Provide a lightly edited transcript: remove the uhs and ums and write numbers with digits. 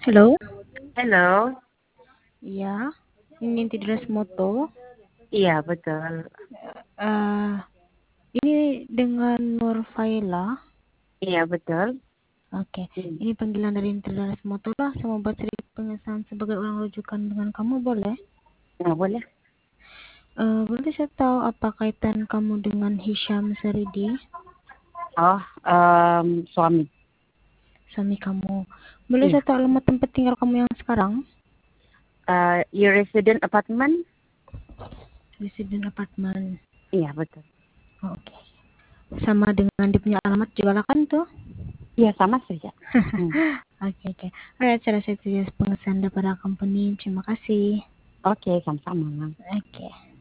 Halo? Halo, Iya, ini Tidras Moto. iya betul. Eh, ini dengan Nurfaila. Iya betul. Oke, Hmm. ini panggilan dari Tidras Moto lah. Saya mau buat sedikit pengesahan sebagai orang rujukan dengan kamu, boleh? Nggak boleh. Boleh saya tahu apa kaitan kamu dengan Hisham Saridi, Oh, suami. suami kamu? Boleh Iya. saya tahu alamat tempat tinggal kamu yang sekarang? Your resident apartment? Resident apartment. Iya betul. Oke. Sama dengan dia punya alamat juga lah kan tuh? Iya sama saja. Hmm. Oke, oke. Alright, saya rasa itu ya pengesahan daripada company. Terima kasih. Oke, sama-sama. Oke.